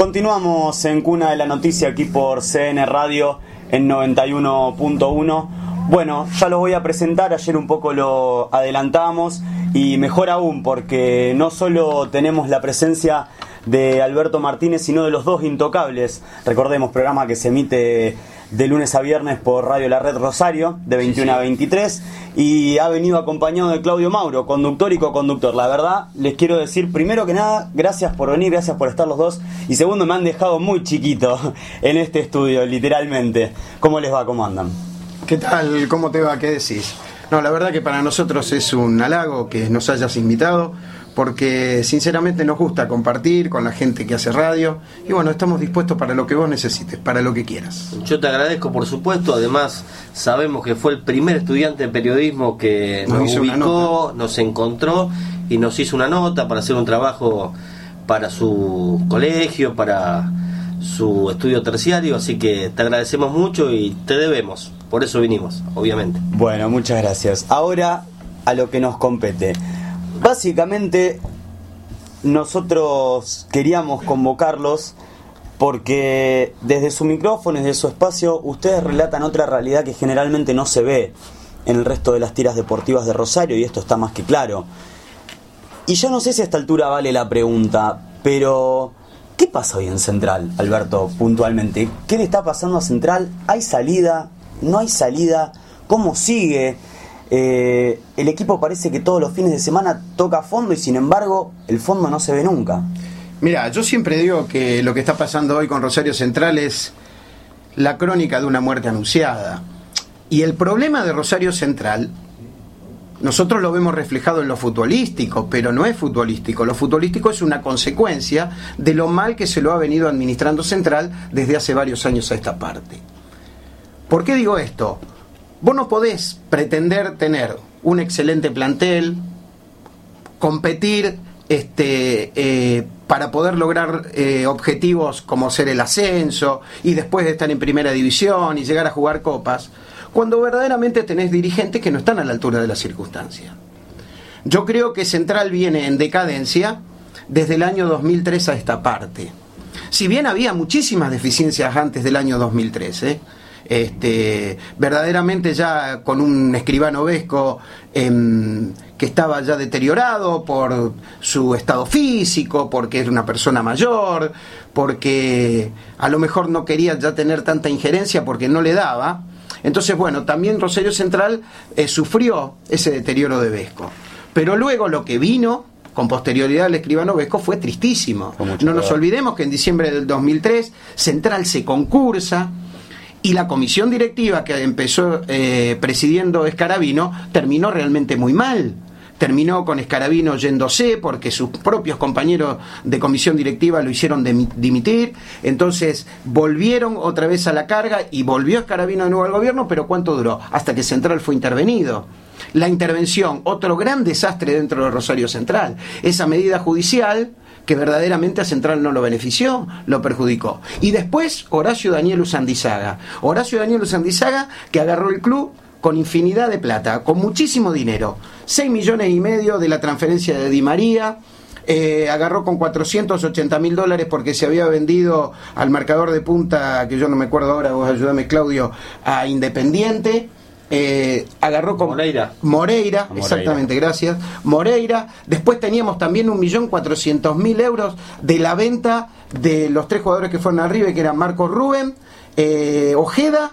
Continuamos en Cuna de la Noticia aquí por CN Radio en 91.1. Bueno, ya lo voy a presentar, ayer un poco lo adelantamos y mejor aún porque no solo tenemos la presencia de Alberto Martínez, sino de los dos intocables. Recordemos, programa que se emite de lunes a viernes por Radio La Red Rosario, de 21 a 23, y ha venido acompañado de Claudio Mauro, conductor y coconductor. La verdad, les quiero decir, primero que nada, gracias por venir, gracias por estar los dos, y segundo, me han dejado muy chiquito en este estudio, literalmente. ¿Cómo les va? ¿Cómo andan? ¿Qué tal? ¿Cómo te va? ¿Qué decís? No, la verdad que para nosotros es un halago que nos hayas invitado, porque sinceramente nos gusta compartir con la gente que hace radio y bueno, estamos dispuestos para lo que vos necesites, para lo que quieras. Yo te agradezco, por supuesto. Además sabemos que fue el primer estudiante de periodismo que nos ubicó, nos encontró y nos hizo una nota para hacer un trabajo para su colegio, para su estudio terciario, así que te agradecemos mucho y te debemos, por eso vinimos, obviamente. Bueno, muchas gracias. Ahora a lo que nos compete. Básicamente nosotros queríamos convocarlos porque desde su micrófono, desde su espacio, ustedes relatan otra realidad que generalmente no se ve en el resto de las tiras deportivas de Rosario, y esto está más que claro. Y yo no sé si a esta altura vale la pregunta, pero ¿qué pasa hoy en Central, Alberto, puntualmente? ¿Qué le está pasando a Central? ¿Hay salida? ¿No hay salida? ¿Cómo sigue? El equipo parece que todos los fines de semana toca fondo y sin embargo el fondo no se ve nunca. Mira, yo siempre digo que lo que está pasando hoy con Rosario Central es la crónica de una muerte anunciada. Y el problema de Rosario Central, nosotros lo vemos reflejado en lo futbolístico, pero no es futbolístico. Lo futbolístico es una consecuencia de lo mal que se lo ha venido administrando Central desde hace varios años a esta parte. ¿Por qué digo esto? Vos no podés pretender tener un excelente plantel, competir para poder lograr objetivos como ser el ascenso y después de estar en primera división y llegar a jugar copas, cuando verdaderamente tenés dirigentes que no están a la altura de la circunstancia. Yo creo que Central viene en decadencia desde el año 2003 a esta parte. Si bien había muchísimas deficiencias antes del año 2013, verdaderamente ya con un Escribano Vesco que estaba ya deteriorado por su estado físico, porque era una persona mayor, porque a lo mejor no quería ya tener tanta injerencia porque no le daba. Entonces, bueno, también Rosario Central sufrió ese deterioro de Vesco. Pero luego lo que vino con posterioridad al Escribano Vesco fue tristísimo. No nos olvidemos que en diciembre del 2003 Central se concursa y la comisión directiva que empezó presidiendo Escarabino terminó realmente muy mal. Terminó con Escarabino yéndose porque sus propios compañeros de comisión directiva lo hicieron dimitir. Entonces volvieron otra vez a la carga y volvió Escarabino de nuevo al gobierno, pero ¿cuánto duró? Hasta que Central fue intervenido. La intervención, otro gran desastre dentro de Rosario Central. Esa medida judicial que verdaderamente a Central no lo benefició, lo perjudicó. Y después Horacio Daniel Usandizaga. Horacio Daniel Usandizaga que agarró el club con infinidad de plata, con muchísimo dinero. 6,5 millones de la transferencia de Di María, agarró con $480,000 porque se había vendido al marcador de punta, que yo no me acuerdo ahora, vos ayúdame Claudio, a Independiente. Agarró con Moreira, exactamente, gracias, Moreira. Después teníamos también 1.400.000 euros de la venta de los 3 jugadores que fueron arriba, que eran Marcos Rubén, Ojeda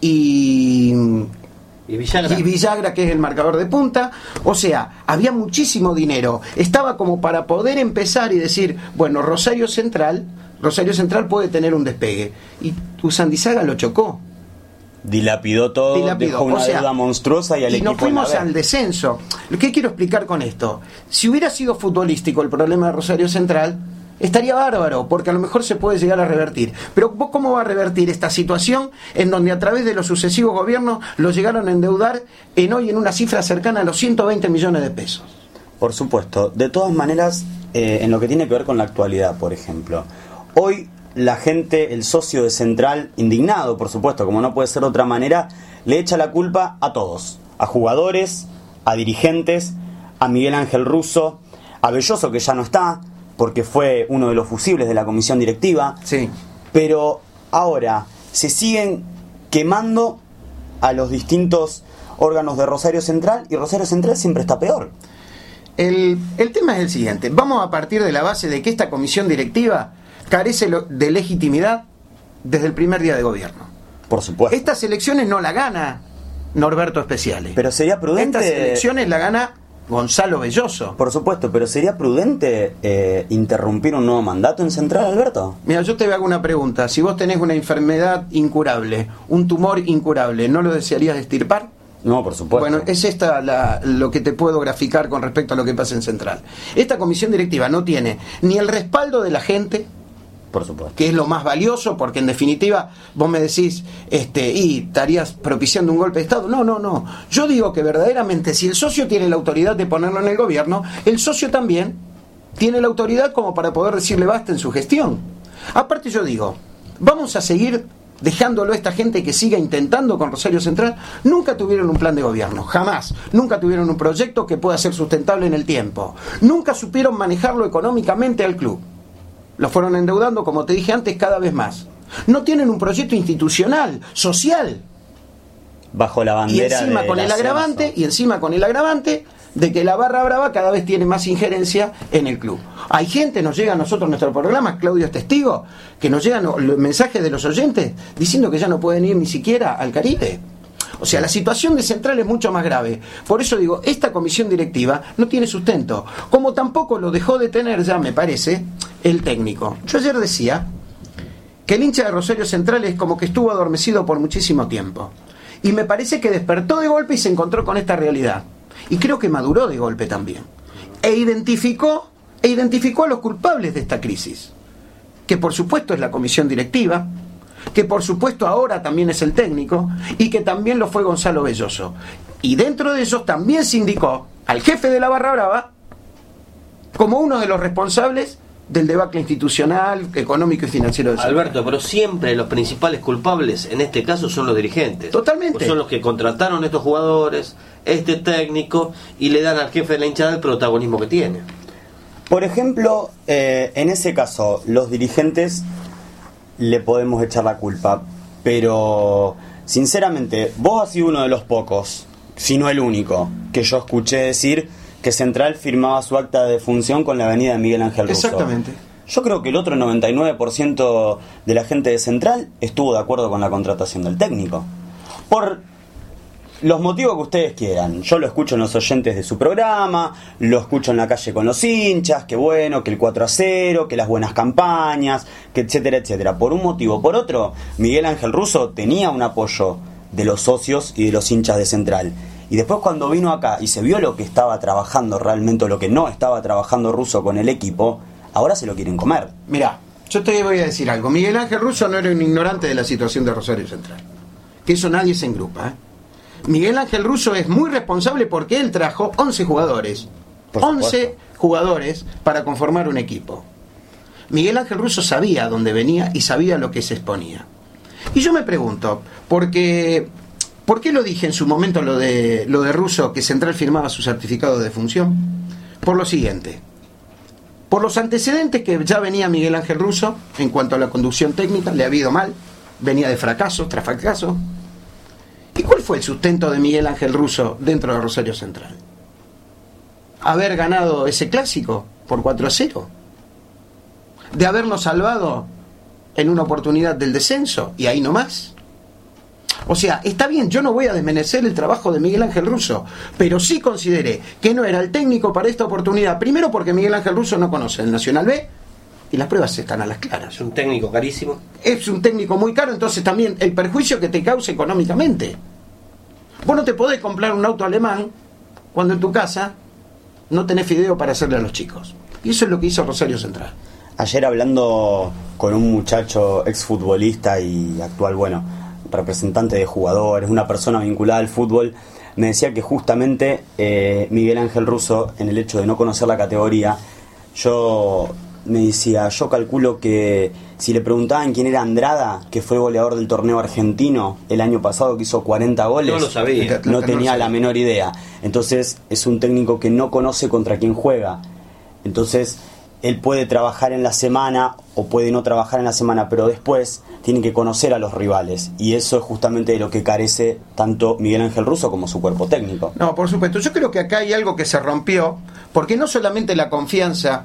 y Villagra, que es el marcador de punta. O sea, había muchísimo dinero. Estaba como para poder empezar y decir, bueno, Rosario Central puede tener un despegue. Y Usandizaga lo chocó. Dilapidó todo, dejó una deuda monstruosa y al equipo nos fuimos al descenso. ¿Qué quiero explicar con esto? Si hubiera sido futbolístico el problema de Rosario Central, estaría bárbaro, porque a lo mejor se puede llegar a revertir. Pero ¿vos cómo va a revertir esta situación en donde a través de los sucesivos gobiernos lo llegaron a endeudar hoy en una cifra cercana a los 120 millones de pesos? Por supuesto. De todas maneras, en lo que tiene que ver con la actualidad, por ejemplo, hoy la gente, el socio de Central, indignado, por supuesto, como no puede ser de otra manera, le echa la culpa a todos, a jugadores, a dirigentes, a Miguel Ángel Russo, a Belloso, que ya no está, porque fue uno de los fusibles de la comisión directiva. Sí. Pero ahora se siguen quemando a los distintos órganos de Rosario Central, y Rosario Central siempre está peor. El tema es el siguiente. Vamos a partir de la base de que esta comisión directiva carece de legitimidad desde el primer día de gobierno. Por supuesto. Estas elecciones no la gana Norberto Speciale. Pero sería prudente... Estas elecciones la gana Gonzalo Belloso. Por supuesto, pero sería prudente interrumpir un nuevo mandato en Central, Alberto. Mira, yo te hago una pregunta. Si vos tenés una enfermedad incurable, un tumor incurable, ¿no lo desearías extirpar? No, por supuesto. Bueno, es lo que te puedo graficar con respecto a lo que pasa en Central. Esta comisión directiva no tiene ni el respaldo de la gente, por supuesto, que es lo más valioso, porque en definitiva vos me decís, y estarías propiciando un golpe de Estado. No. Yo digo que verdaderamente, si el socio tiene la autoridad de ponerlo en el gobierno, el socio también tiene la autoridad como para poder decirle basta en su gestión. Aparte, yo digo, vamos a seguir dejándolo a esta gente que siga intentando con Rosario Central. Nunca tuvieron un plan de gobierno, jamás. Nunca tuvieron un proyecto que pueda ser sustentable en el tiempo. Nunca supieron manejarlo económicamente al club. Lo fueron endeudando, como te dije antes, cada vez más. No tienen un proyecto institucional, social. Bajo la bandera y encima con el agravante de que la barra brava cada vez tiene más injerencia en el club. Hay gente, nos llega a nosotros en nuestro programa, Claudio es testigo, que nos llegan los mensajes de los oyentes diciendo que ya no pueden ir ni siquiera al Caribe. O sea, la situación de Central es mucho más grave. Por eso digo, esta comisión directiva no tiene sustento, como tampoco lo dejó de tener ya, me parece, el técnico. Yo ayer decía que el hincha de Rosario Central es como que estuvo adormecido por muchísimo tiempo, y me parece que despertó de golpe y se encontró con esta realidad. Y creo que maduró de golpe también. E identificó a los culpables de esta crisis. Que por supuesto es la comisión directiva, que por supuesto ahora también es el técnico, y que también lo fue Gonzalo Belloso. Y dentro de ellos también se indicó al jefe de la barra brava como uno de los responsables del debacle institucional, económico y financiero de Alberto, pero siempre los principales culpables en este caso son los dirigentes. Totalmente. Pues son los que contrataron a estos jugadores, este técnico, y le dan al jefe de la hinchada el protagonismo que tiene. Por ejemplo, en ese caso, los dirigentes le podemos echar la culpa, pero sinceramente, vos has sido uno de los pocos, si no el único, que yo escuché decir que Central firmaba su acta de defunción con la avenida de Miguel Ángel Russo. Exactamente. Yo creo que el otro 99% de la gente de Central estuvo de acuerdo con la contratación del técnico. Por los motivos que ustedes quieran. Yo lo escucho en los oyentes de su programa, lo escucho en la calle con los hinchas, que bueno, que el 4-0, que las buenas campañas, que etcétera, etcétera. Por un motivo. Por otro, Miguel Ángel Russo tenía un apoyo de los socios y de los hinchas de Central. Y después cuando vino acá y se vio lo que estaba trabajando realmente, o lo que no estaba trabajando Russo con el equipo, ahora se lo quieren comer. Mirá, yo te voy a decir algo. Miguel Ángel Russo no era un ignorante de la situación de Rosario Central. Que eso nadie se engrupa, ¿eh? Miguel Ángel Russo es muy responsable porque él trajo 11 jugadores. 11 jugadores para conformar un equipo. Miguel Ángel Russo sabía dónde venía y sabía lo que se exponía. Y yo me pregunto, ¿por qué lo dije en su momento lo de Russo, que Central firmaba su certificado de defunción? Por lo siguiente. Por los antecedentes que ya venía Miguel Ángel Russo en cuanto a la conducción técnica, le había ido mal, venía de fracaso tras fracaso. ¿Y cuál fue el sustento de Miguel Ángel Russo dentro de Rosario Central? Haber ganado ese clásico por 4-0, de habernos salvado en una oportunidad del descenso, y ahí nomás. O sea, está bien, yo no voy a desmerecer el trabajo de Miguel Ángel Russo, pero sí consideré que no era el técnico para esta oportunidad. Primero porque Miguel Ángel Russo no conoce el Nacional B, y las pruebas están a las claras. Es un técnico carísimo. Es un técnico muy caro, entonces también el perjuicio que te causa económicamente. Vos no te podés comprar un auto alemán cuando en tu casa no tenés fideo para hacerle a los chicos. Y eso es lo que hizo Rosario Central. Ayer hablando con un muchacho exfutbolista y actual, representante de jugadores, una persona vinculada al fútbol, me decía que justamente Miguel Ángel Russo, en el hecho de no conocer la categoría, yo calculo que si le preguntaban quién era Andrada, que fue goleador del torneo argentino el año pasado, que hizo 40 goles, no lo sabía, no tenía la menor idea. Entonces es un técnico que no conoce contra quién juega. Entonces él puede trabajar en la semana o puede no trabajar en la semana, pero después tiene que conocer a los rivales, y eso es justamente de lo que carece tanto Miguel Ángel Russo como su cuerpo técnico. No, por supuesto, yo creo que acá hay algo que se rompió, porque no solamente la confianza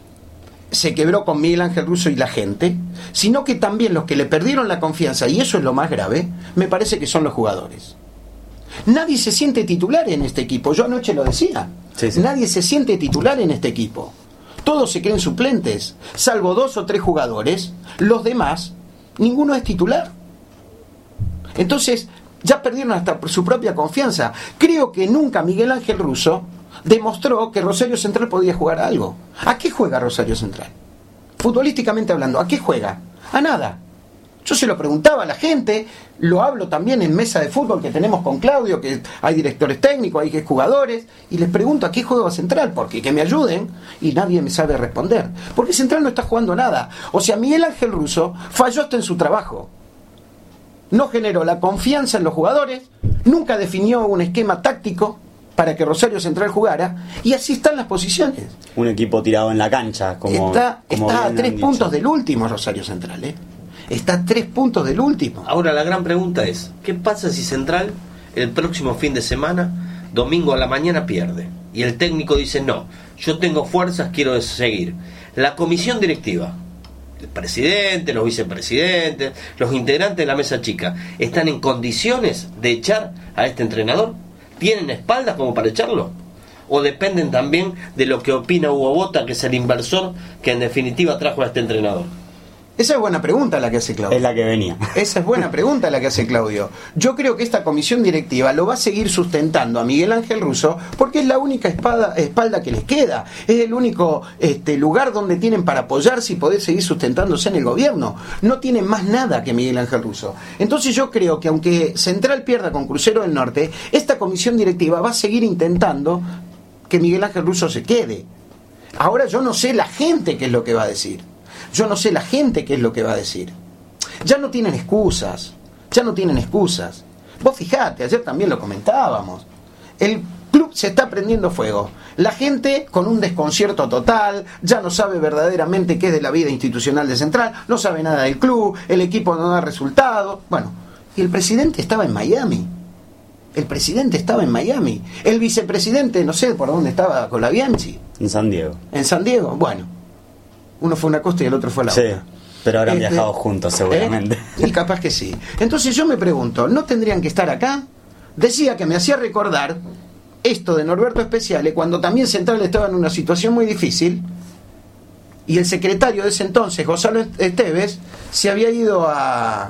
se quebró con Miguel Ángel Russo y la gente, sino que también los que le perdieron la confianza, y eso es lo más grave, me parece que son los jugadores. Nadie se siente titular en este equipo, yo anoche lo decía, sí. Nadie se siente titular en este equipo. Todos se creen suplentes, salvo 2 o 3 jugadores, los demás, ninguno es titular. Entonces, ya perdieron hasta su propia confianza. Creo que nunca Miguel Ángel Russo demostró que Rosario Central podía jugar a algo. ¿A qué juega Rosario Central? Futbolísticamente hablando, ¿a qué juega? A nada. Yo se lo preguntaba a la gente, lo hablo también en mesa de fútbol que tenemos con Claudio, que hay directores técnicos, hay jugadores, y les pregunto a qué juega Central, porque que me ayuden, y nadie me sabe responder. Porque Central no está jugando nada. O sea, Miguel Ángel Russo falló hasta en su trabajo. No generó la confianza en los jugadores, nunca definió un esquema táctico para que Rosario Central jugara, y así están las posiciones. Un equipo tirado en la cancha, como está a 3 puntos del último Rosario Central, Está a 3 puntos del último. Ahora la gran pregunta es, ¿qué pasa si Central el próximo fin de semana, domingo a la mañana, pierde? Y el técnico dice, no, yo tengo fuerzas, quiero seguir. La comisión directiva, el presidente, los vicepresidentes, los integrantes de la mesa chica, ¿están en condiciones de echar a este entrenador? ¿Tienen espaldas como para echarlo? ¿O dependen también de lo que opina Hugo Bota, que es el inversor que en definitiva trajo a este entrenador? Esa es buena pregunta la que hace Claudio. Es la que venía. Esa es buena pregunta la que hace Claudio. Yo creo que esta comisión directiva lo va a seguir sustentando a Miguel Ángel Russo, porque es la única espalda que les queda. Es el único lugar donde tienen para apoyarse y poder seguir sustentándose en el gobierno. No tienen más nada que Miguel Ángel Russo. Entonces yo creo que aunque Central pierda con Crucero del Norte, esta comisión directiva va a seguir intentando que Miguel Ángel Russo se quede. Ahora yo no sé la gente qué es lo que va a decir. Yo no sé la gente qué es lo que va a decir. Ya no tienen excusas. Vos fijate, ayer también lo comentábamos. El club se está prendiendo fuego. La gente con un desconcierto total, ya no sabe verdaderamente qué es de la vida institucional de Central, no sabe nada del club, el equipo no da resultado. Bueno, y el presidente estaba en Miami. El vicepresidente, no sé por dónde estaba, con la Bianchi. En San Diego. Bueno. Uno fue a una costa y el otro fue a la otra. Sí, pero habrán viajado juntos seguramente. Y capaz que sí. Entonces yo me pregunto, ¿no tendrían que estar acá? Decía que me hacía recordar esto de Norberto Speciale, cuando también Central estaba en una situación muy difícil, y el secretario de ese entonces, Gonzalo Esteves, se había ido a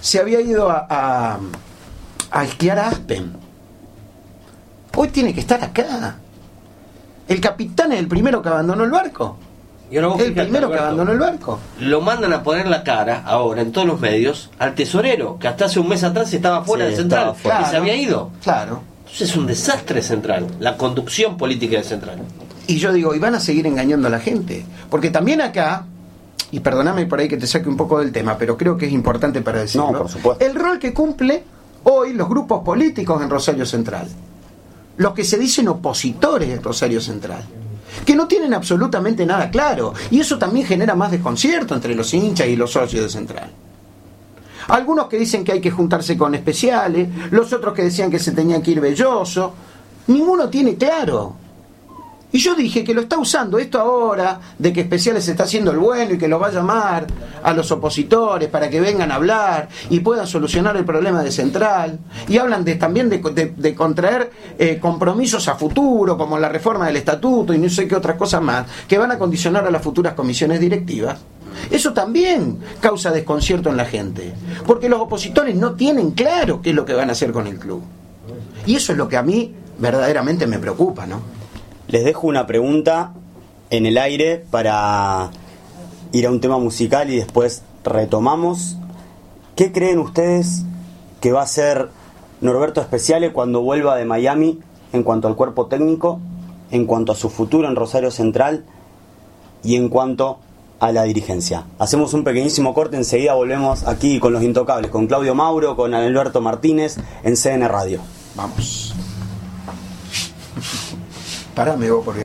esquiar a Aspen. Hoy tiene que estar acá. El capitán es el primero que abandonó el barco. Y ahora el primero que abandonó el barco. Lo mandan a poner la cara ahora en todos los medios al tesorero, que hasta hace un mes atrás estaba fuera de Central, y se había ido. Claro. Entonces es un desastre Central, la conducción política de Central. Y yo digo, y van a seguir engañando a la gente, porque también acá, y perdóname por ahí que te saque un poco del tema, pero creo que es importante para decirlo. No, por supuesto. El rol que cumple hoy los grupos políticos en Rosario Central, los que se dicen opositores de Rosario Central, que no tienen absolutamente nada claro, y eso también genera más desconcierto entre los hinchas y los socios de Central. Algunos que dicen que hay que juntarse con Speciale, los otros que decían que se tenían que ir Belloso. Ninguno tiene claro. Y yo dije que lo está usando esto ahora, de que Speciale se está haciendo el bueno y que lo va a llamar a los opositores para que vengan a hablar y puedan solucionar el problema de Central. Y hablan también de contraer compromisos a futuro, como la reforma del estatuto y no sé qué otras cosas más, que van a condicionar a las futuras comisiones directivas. Eso también causa desconcierto en la gente, porque los opositores no tienen claro qué es lo que van a hacer con el club. Y eso es lo que a mí verdaderamente me preocupa, ¿no? Les dejo una pregunta en el aire para ir a un tema musical y después retomamos. ¿Qué creen ustedes que va a hacer Norberto Speciale cuando vuelva de Miami en cuanto al cuerpo técnico, en cuanto a su futuro en Rosario Central y en cuanto a la dirigencia? Hacemos un pequeñísimo corte, enseguida volvemos aquí con Los Intocables, con Claudio Mauro, con Alberto Martínez en CN Radio. Vamos. Parame vos porque